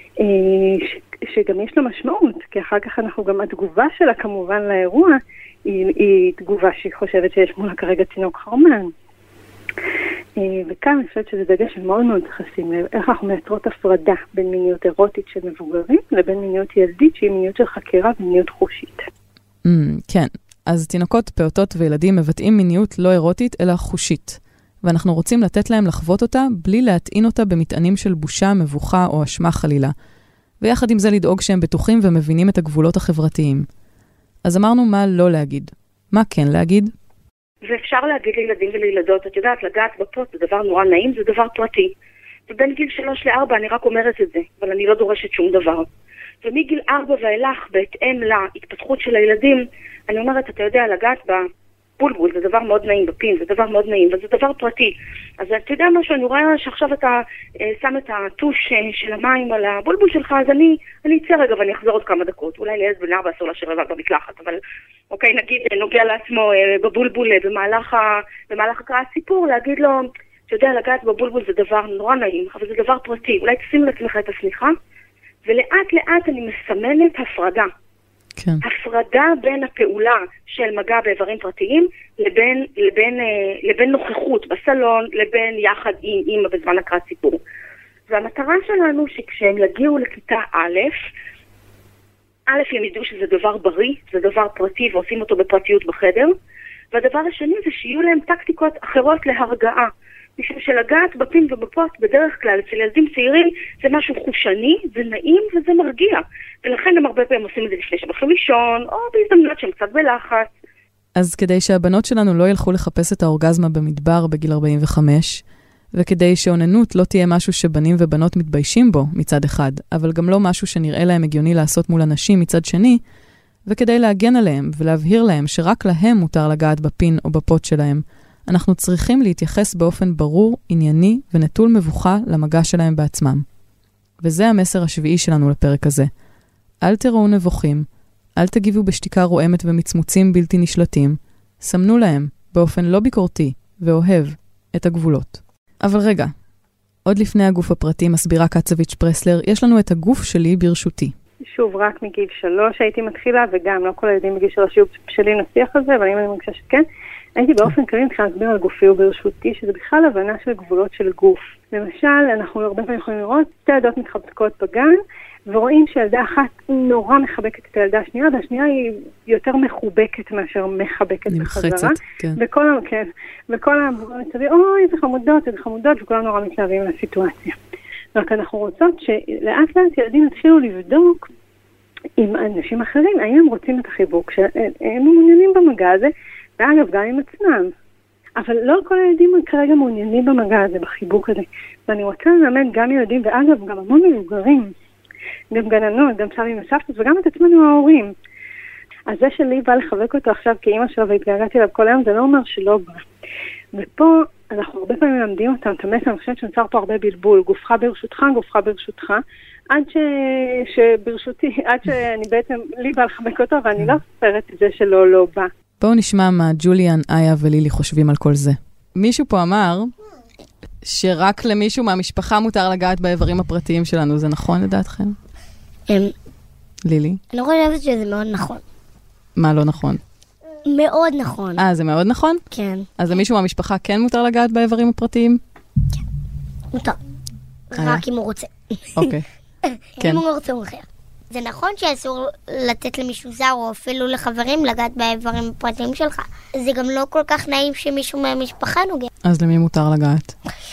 ש, שגם יש לה משמעות, כי אחר כך אנחנו גם, התגובה שלה כמובן לאירוע, היא, היא תגובה שהיא חושבת שיש מולה כרגע תינוק חרמן. וכאן אני חושבת שזה דגש מאוד מאוד חסים, איך אנחנו מייצרות הפרדה בין מיניות אירוטית של מבוגרים לבין מיניות ילדית שהיא מיניות של חקירה ומיניות חושית. Mm, כן, אז תינוקות, פעוטות וילדים מבטאים מיניות לא אירוטית אלא חושית, ואנחנו רוצים לתת להם לחוות אותה בלי להטעין אותה במטענים של בושה, מבוכה או אשמה חלילה, ויחד עם זה לדאוג שהם בטוחים ומבינים את הגבולות החברתיים. אז אמרנו מה לא להגיד. מה כן להגיד? ואפשר להגיד לילדים ולילדות, את יודעת, לגעת בפות זה דבר נורא נעים, זה דבר פרטי. ובין גיל שלוש לארבע אני רק אומרת את זה, אבל אני לא דורשת שום דבר. ומגיל ארבע ואילך, בהתאם להתפתחות של הילדים, אני אומרת, אתה יודע, לגעת בבולבול, זה דבר מאוד נעים, בפין, זה דבר מאוד נעים, וזה דבר פרטי. אז אתה יודע משהו, אני רואה שעכשיו אתה אה, שם את הטוש אה, של המים על הבולבול שלך, אז אני, אני אצא רגע ואני אחזור עוד כמה דקות. אולי לילד בן ארבע אסור להשאיר לבד במקלחת, אבל אוקיי, נגיד, נוגע לעצמו אה, בבולבול אה, במהלך, ה, במהלך הקראת סיפור, להגיד לו, אתה יודע, לגעת בבולבול זה דבר נורא נעים, אבל זה דבר פרטי. אולי תשימו לעצמך את הסליחה, ולאט לאט אני מסמנת הפרדה. כן. הפרדה בין הפעולה של מגע באיברים פרטיים לבין, לבין, לבין נוכחות בסלון, לבין יחד עם אמא בזמן הקראת סיפור. והמטרה שלנו שכשהם יגיעו לכיתה א', א' הם ידעו שזה דבר בריא, זה דבר פרטי ועושים אותו בפרטיות בחדר, והדבר השני זה שיהיו להם טקטיקות אחרות להרגעה. משום שלגעת בפין ובפות בדרך כלל אצל ילדים צעירים זה משהו חושני, זה נעים וזה מרגיע. ולכן הם הרבה פעמים עושים את זה לפני שהם הולכים לישון, או בהזדמנות שהם קצת בלחץ. אז כדי שהבנות שלנו לא ילכו לחפש את האורגזמה במדבר בגיל ארבעים וחמש, וכדי שעוננות לא תהיה משהו שבנים ובנות מתביישים בו מצד אחד, אבל גם לא משהו שנראה להם הגיוני לעשות מול אנשים מצד שני, וכדי להגן עליהם ולהבהיר להם שרק להם מותר לגעת בפין או בפות שלהם, אנחנו צריכים להתייחס באופן ברור, ענייני ונטול מבוכה למגע שלהם בעצמם. וזה המסר השביעי שלנו לפרק הזה. אל תראו נבוכים, אל תגיבו בשתיקה רועמת ומצמוצים בלתי נשלטים, סמנו להם באופן לא ביקורתי ואוהב את הגבולות. אבל רגע, עוד לפני הגוף הפרטי מסבירה קצביץ' פרסלר, יש לנו את הגוף שלי ברשותי. שוב, רק מגיל שלוש הייתי מתחילה, וגם לא כל הילדים בגיל שלוש היו בשלים לשיח הזה, אבל אם אני מרגישה שכן, הייתי באופן כללי מתחילה להסביר על גופי וברשותי, שזה בכלל הבנה של גבולות של גוף. למשל, אנחנו הרבה פעמים יכולים לראות שתי ילדות מתחבקות בגן, ורואים שילדה אחת נורא מחבקת את הילדה השנייה, והשנייה היא יותר מחובקת מאשר מחבקת בחזרה. כן. וכל, כן, וכל המבוגרים מצבים, אוי, איזה חמודות, איזה חמודות, וכולם נורא מתלהבים לסיטואציה. רק אנחנו רוצות שלאט לאט ילדים התחילו לבדוק עם אנשים אחרים, האם הם רוצים את החיבוק, שהם מעוניינים במגע הזה, ואגב, גם עם עצמם. אבל לא כל הילדים כרגע מעוניינים במגע הזה, בחיבוק הזה. ואני רוצה ללמד גם ילדים, ואגב, גם המון מבוגרים, גם גננות, גם סבים וסבתות, וגם את עצמנו ההורים. אז זה שלי בא לחבק אותו עכשיו כאמא שלו והתגעגעתי אליו כל היום, זה לא אומר שלא בא. ופה אנחנו הרבה פעמים מלמדים אותם את המסר, אני חושבת שנוצר פה הרבה בלבול, גופך ברשותך, גופך ברשותך, עד ש... שברשותי, עד שאני בעצם, לי בא לחבק אותו, ואני לא ספרת את זה שלא לא בא. בואו נשמע מה ג'וליאן, איה ולילי חושבים על כל זה. מישהו פה אמר שרק למישהו מהמשפחה מותר לגעת באיברים הפרטיים שלנו, זה נכון לדעתכם? לילי? אני חושבת שזה מאוד נכון. מה לא נכון? מאוד נכון. אה, זה מאוד נכון? כן. אז למישהו מהמשפחה כן מותר לגעת באיברים הפרטיים? כן. מותר. רק אם הוא רוצה. אוקיי. אם הוא רוצה הוא אחר. זה נכון שאסור לתת למישהו זר או אפילו לחברים לגעת באיברים הפרטיים שלך. זה גם לא כל כך נעים שמישהו מהמשפחה נוגע. אז למי מותר לגעת?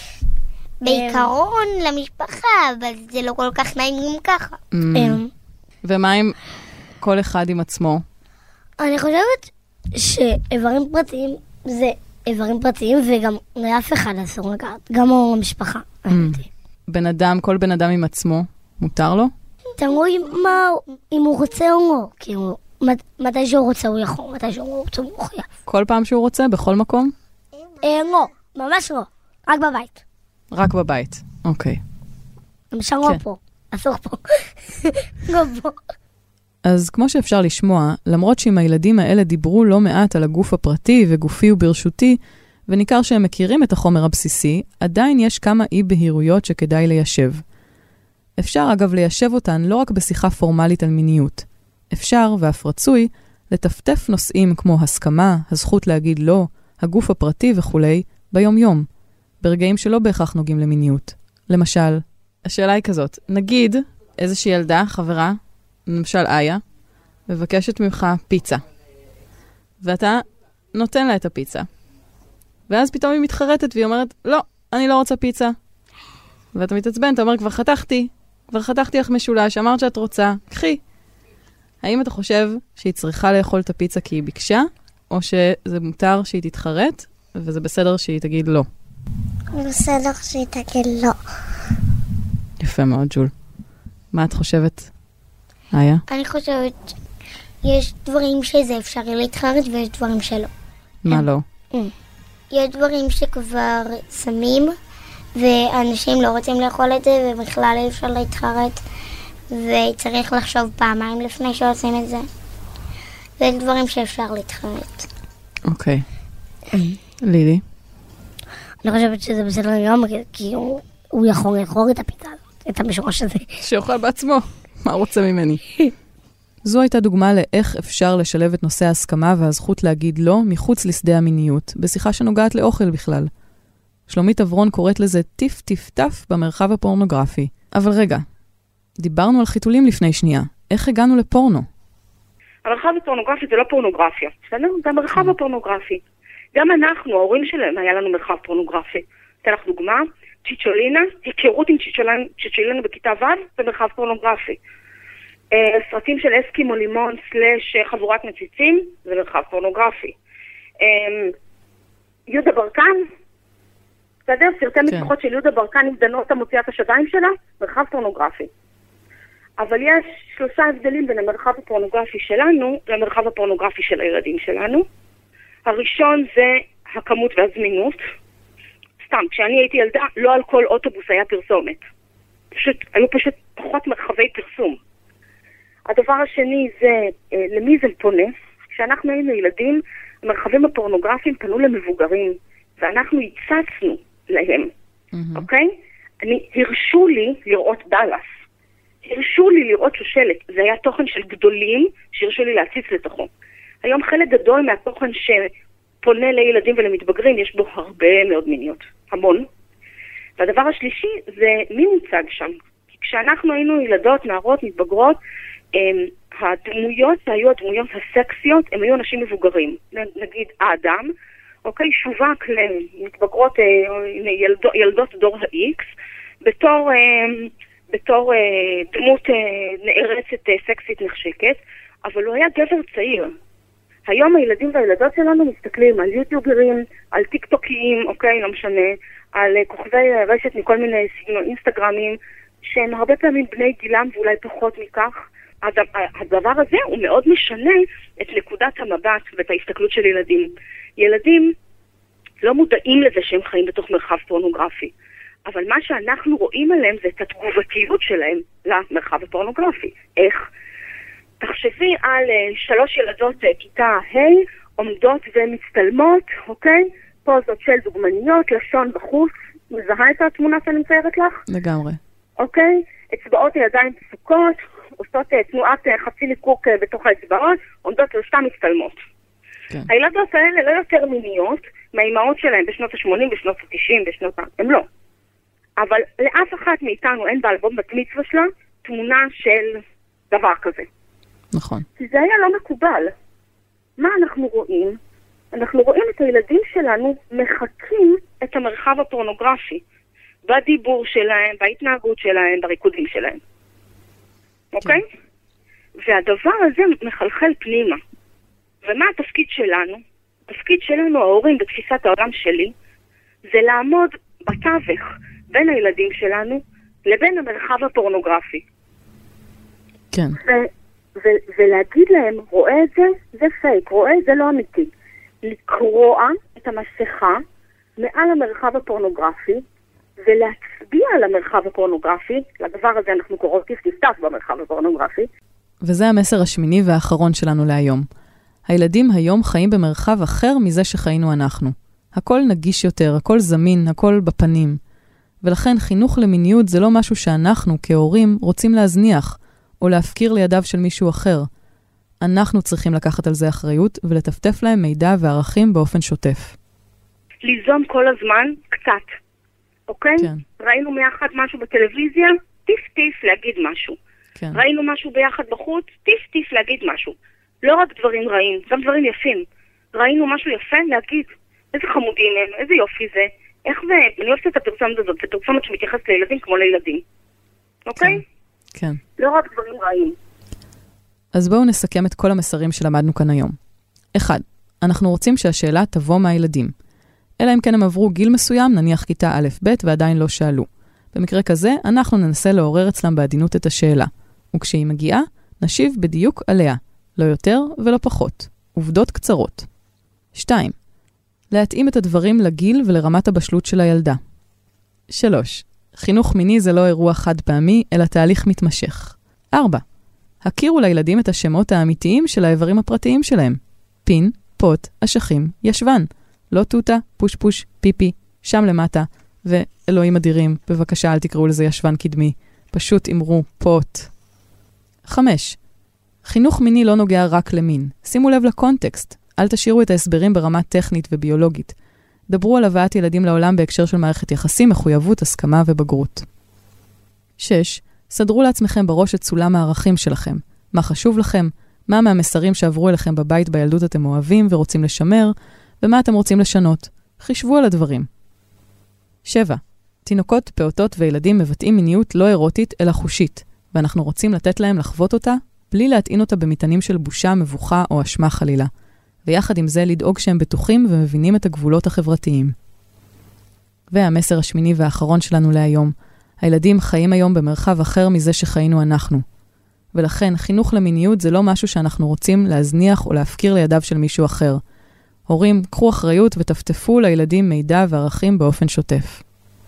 בעיקרון למשפחה, אבל זה לא כל כך נעים גם ככה. ומה עם כל אחד עם עצמו? אני חושבת שאיברים פרטיים זה איברים פרטיים, וגם לאף אחד אסור לגעת, גם המשפחה. בן אדם, כל בן אדם עם עצמו, מותר לו? תראו מה, אם הוא רוצה או לא, כי מתי שהוא רוצה הוא יכול, מתי שהוא רוצה הוא חייב. כל פעם שהוא רוצה, בכל מקום? לא, ממש לא, רק בבית. רק בבית, אוקיי. למשל לא פה, אסור פה, לא פה. אז כמו שאפשר לשמוע, למרות שעם הילדים האלה דיברו לא מעט על הגוף הפרטי וגופי וברשותי, וניכר שהם מכירים את החומר הבסיסי, עדיין יש כמה אי-בהירויות שכדאי ליישב. אפשר אגב ליישב אותן לא רק בשיחה פורמלית על מיניות. אפשר, ואף רצוי, לטפטף נושאים כמו הסכמה, הזכות להגיד לא, הגוף הפרטי וכו', ביום-יום, ברגעים שלא בהכרח נוגעים למיניות. למשל, השאלה היא כזאת, נגיד איזושהי ילדה, חברה, למשל איה, מבקשת ממך פיצה. ואתה נותן לה את הפיצה. ואז פתאום היא מתחרטת והיא אומרת, לא, אני לא רוצה פיצה. ואתה מתעצבן, אתה אומר, כבר חתכתי, כבר חתכתי לך משולש, אמרת שאת רוצה, קחי. האם אתה חושב שהיא צריכה לאכול את הפיצה כי היא ביקשה, או שזה מותר שהיא תתחרט, וזה בסדר שהיא תגיד לא? בסדר שהיא תגיד לא. יפה מאוד, ג'ול. מה את חושבת, איה? אני חושבת, יש דברים שזה אפשרי להתחרט ויש דברים שלא. מה לא? יש דברים שכבר שמים, ואנשים לא רוצים לאכול את זה, ובכלל אי אפשר להתחרט, וצריך לחשוב פעמיים לפני שעושים את זה. ויש דברים שאפשר להתחרט. אוקיי. לילי? אני חושבת שזה בסדר היום, כי הוא, הוא יכול לאכול את הפיתה הזאת, את המשורש הזה. שיוכל בעצמו. מה רוצה ממני? זו הייתה דוגמה לאיך אפשר לשלב את נושא ההסכמה והזכות להגיד לא מחוץ לשדה המיניות, בשיחה שנוגעת לאוכל בכלל. שלומית אברון קוראת לזה טיף טיף טף במרחב הפורנוגרפי. אבל רגע, דיברנו על חיתולים לפני שנייה. איך הגענו לפורנו? המרחב הפורנוגרפי זה לא פורנוגרפיה, בסדר? זה המרחב הפורנוגרפי. גם אנחנו, ההורים שלהם, היה לנו מרחב פורנוגרפי. אתן לך דוגמה, צ'יצ'ולינה, היכרות עם צ'יצ'ולינה בכיתה ו' זה מרחב פורנוגרפי. סרטים של אסקימו לימון סלש חבורת מציצים זה מרחב פורנוגרפי. יהודה ברקן, בסדר? סרטי משפחות של יהודה ברקן עם דנות המוציאה את השדיים שלה, מרחב פורנוגרפי. אבל יש שלושה הבדלים בין המרחב הפורנוגרפי שלנו למרחב הפורנוגרפי של הילדים שלנו. הראשון זה הכמות והזמינות. סתם, כשאני הייתי ילדה, לא על כל אוטובוס היה פרסומת. פשוט, היו פשוט פחות מרחבי פרסום. הדבר השני זה, אה, למי זה פונה? כשאנחנו היינו ילדים, המרחבים הפורנוגרפיים פנו למבוגרים, ואנחנו הצצנו להם, mm-hmm. אוקיי? אני, הרשו לי לראות דלס. הרשו לי לראות שושלת. זה היה תוכן של גדולים שהרשו לי להציץ לתוכו. היום חלק גדול מהתוכן שפונה לילדים ולמתבגרים, יש בו הרבה מאוד מיניות. המון. והדבר השלישי זה מי מוצג שם. כשאנחנו היינו ילדות, נערות, מתבגרות, הדמויות שהיו הדמויות הסקסיות, הם היו אנשים מבוגרים. נגיד האדם, אוקיי, שווק למתבגרות, ילדות, ילדות דור ה-X, בתור, בתור דמות נערצת סקסית נחשקת, אבל הוא היה גבר צעיר. היום הילדים והילדות שלנו מסתכלים על יוטיוברים, על טיקטוקים, אוקיי, לא משנה, על כוכבי רשת מכל מיני סגנון אינסטגרמים, שהם הרבה פעמים בני גילם ואולי פחות מכך. הדבר הזה הוא מאוד משנה את נקודת המבט ואת ההסתכלות של ילדים. ילדים לא מודעים לזה שהם חיים בתוך מרחב פורנוגרפי, אבל מה שאנחנו רואים עליהם זה את התגובתיות שלהם למרחב הפורנוגרפי. איך? תחשבי על שלוש ילדות כיתה ה' עומדות ומצטלמות, אוקיי? פוזות של דוגמניות, לשון בחוץ, מזהה את התמונה שאני מציירת לך? לגמרי. אוקיי? אצבעות הידיים פסוקות, עושות תנועת חצי ליקוק בתוך האצבעות, עומדות לשתם מצטלמות. כן. הילדות האלה לא יותר מיניות מהאימהות שלהם בשנות ה-שמונים, בשנות ה-תשעים, בשנות ה... הם לא. אבל לאף אחת מאיתנו אין באלבום בת מצווה שלה תמונה של דבר כזה. נכון. כי זה היה לא מקובל. מה אנחנו רואים? אנחנו רואים את הילדים שלנו מחקים את המרחב הפורנוגרפי. בדיבור שלהם, בהתנהגות שלהם, בריקודים שלהם. אוקיי? והדבר הזה מחלחל פנימה. ומה התפקיד שלנו? התפקיד שלנו, ההורים, בתפיסת העולם שלי, זה לעמוד בתווך בין הילדים שלנו לבין המרחב הפורנוגרפי. כן. ו- ו- ולהגיד להם, רואה את זה? זה פייק, רואה את זה לא אמיתי. לקרוע את המסכה מעל המרחב הפורנוגרפי, ולהצביע על המרחב הפורנוגרפי, לדבר הזה אנחנו קוראות תפתח במרחב הפורנוגרפי. וזה המסר השמיני והאחרון שלנו להיום. הילדים היום חיים במרחב אחר מזה שחיינו אנחנו. הכל נגיש יותר, הכל זמין, הכל בפנים. ולכן חינוך למיניות זה לא משהו שאנחנו כהורים רוצים להזניח, או להפקיר לידיו של מישהו אחר. אנחנו צריכים לקחת על זה אחריות ולטפטף להם מידע וערכים באופן שוטף. ליזום כל הזמן קצת. אוקיי? כן. ראינו מיחד משהו בטלוויזיה, טיף טיף להגיד משהו. כן. ראינו משהו ביחד בחוץ, טיף טיף להגיד משהו. לא רק דברים רעים, גם דברים יפים. ראינו משהו יפה להגיד, איזה חמודים הם, איזה יופי זה, איך זה, אני אוהבת את הפרסומת הזאת, זה פרסומת שמתייחסת לילדים כמו לילדים. אוקיי? כן. כן. לא רק דברים רעים. אז בואו נסכם את כל המסרים שלמדנו כאן היום. אחד, אנחנו רוצים שהשאלה תבוא מהילדים. אלא אם כן הם עברו גיל מסוים, נניח כיתה א' ב' ועדיין לא שאלו. במקרה כזה, אנחנו ננסה לעורר אצלם בעדינות את השאלה. וכשהיא מגיעה, נשיב בדיוק עליה. לא יותר ולא פחות. עובדות קצרות. שתיים. להתאים את הדברים לגיל ולרמת הבשלות של הילדה. שלוש. חינוך מיני זה לא אירוע חד פעמי, אלא תהליך מתמשך. ארבע. הכירו לילדים את השמות האמיתיים של האיברים הפרטיים שלהם. פין, פוט, אשכים, ישבן. לא טוטה, פוש פוש, פיפי, שם למטה, ואלוהים אדירים, בבקשה אל תקראו לזה ישבן קדמי. פשוט אמרו פוט. חמש. חינוך מיני לא נוגע רק למין. שימו לב לקונטקסט. אל תשאירו את ההסברים ברמה טכנית וביולוגית. דברו על הבאת ילדים לעולם בהקשר של מערכת יחסים, מחויבות, הסכמה ובגרות. שש. סדרו לעצמכם בראש את סולם הערכים שלכם. מה חשוב לכם? מה מהמסרים שעברו אליכם בבית בילדות אתם אוהבים ורוצים לשמר? ומה אתם רוצים לשנות? חישבו על הדברים. שבע. תינוקות, פעוטות וילדים מבטאים מיניות לא אירוטית אלא חושית, ואנחנו רוצים לתת להם לחוות אותה בלי להטעין אותה במטענים של בושה, מבוכה או אשמה חלילה. ויחד עם זה לדאוג שהם בטוחים ומבינים את הגבולות החברתיים. והמסר השמיני והאחרון שלנו להיום, הילדים חיים היום במרחב אחר מזה שחיינו אנחנו. ולכן חינוך למיניות זה לא משהו שאנחנו רוצים להזניח או להפקיר לידיו של מישהו אחר. הורים, קחו אחריות ותפתפו לילדים מידע וערכים באופן שוטף.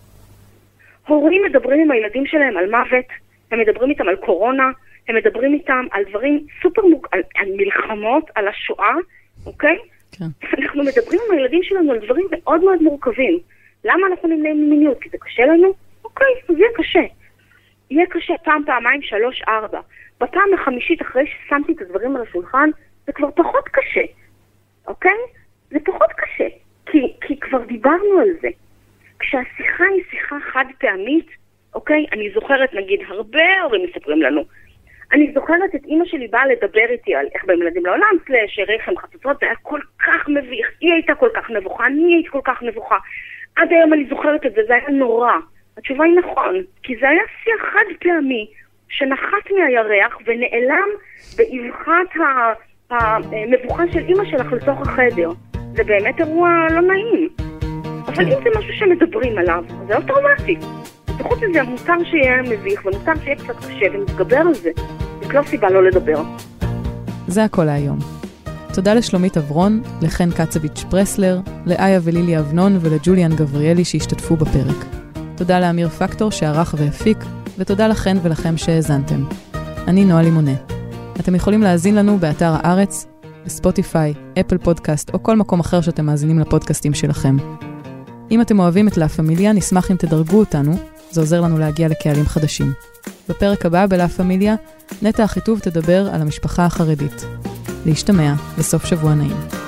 הורים מדברים עם הילדים שלהם על מוות, הם מדברים איתם על קורונה, הם מדברים איתם על דברים סופר מוג... על, על מלחמות, על השואה, אוקיי? כן. אנחנו מדברים עם הילדים שלנו על דברים מאוד מאוד מורכבים. למה אנחנו נמנעים ממיניות? כי זה קשה לנו? אוקיי, זה יהיה קשה. יהיה קשה פעם, פעמיים, שלוש, ארבע. בפעם החמישית אחרי ששמתי את הדברים על השולחן, זה כבר פחות קשה, אוקיי? זה פחות קשה, כי, כי כבר דיברנו על זה. כשהשיחה היא שיחה חד פעמית, אוקיי? אני זוכרת, נגיד, הרבה הורים מספרים לנו. אני זוכרת את אמא שלי באה לדבר איתי על איך באים ילדים לעולם, סלש, רחם חצוצרות, זה היה כל כך מביך, היא הייתה כל כך נבוכה, אני הייתי כל כך נבוכה. עד היום אני זוכרת את זה, זה היה נורא. התשובה היא נכון, כי זה היה שיח חד פעמי, שנחת מהירח ונעלם באבחת המבוכה של אמא שלך לתוך החדר. זה באמת אירוע לא נעים. אבל אם זה משהו שמדברים עליו, זה לא טראומטי. בחוץ לזה מותר שיהיה מביך ומותר שיהיה קצת קשה ונתגבר על זה. זה לא סיבה לא לדבר. זה הכל להיום. תודה לשלומית אברון, לחן קצביץ' פרסלר, לאיה ולילי אבנון ולג'וליאן גבריאלי שהשתתפו בפרק. תודה לאמיר פקטור שערך והפיק, ותודה לכן ולכם שהאזנתם. אני נועה לימונה. אתם יכולים להאזין לנו באתר הארץ, בספוטיפיי, אפל פודקאסט או כל מקום אחר שאתם מאזינים לפודקאסטים שלכם. אם אתם אוהבים את לה פמיליה, נשמח אם תדרגו אותנו, זה עוזר לנו להגיע לקהלים חדשים. בפרק הבא בלה פמיליה, נטע אחיטוב תדבר על המשפחה החרדית. להשתמע, לסוף שבוע נעים.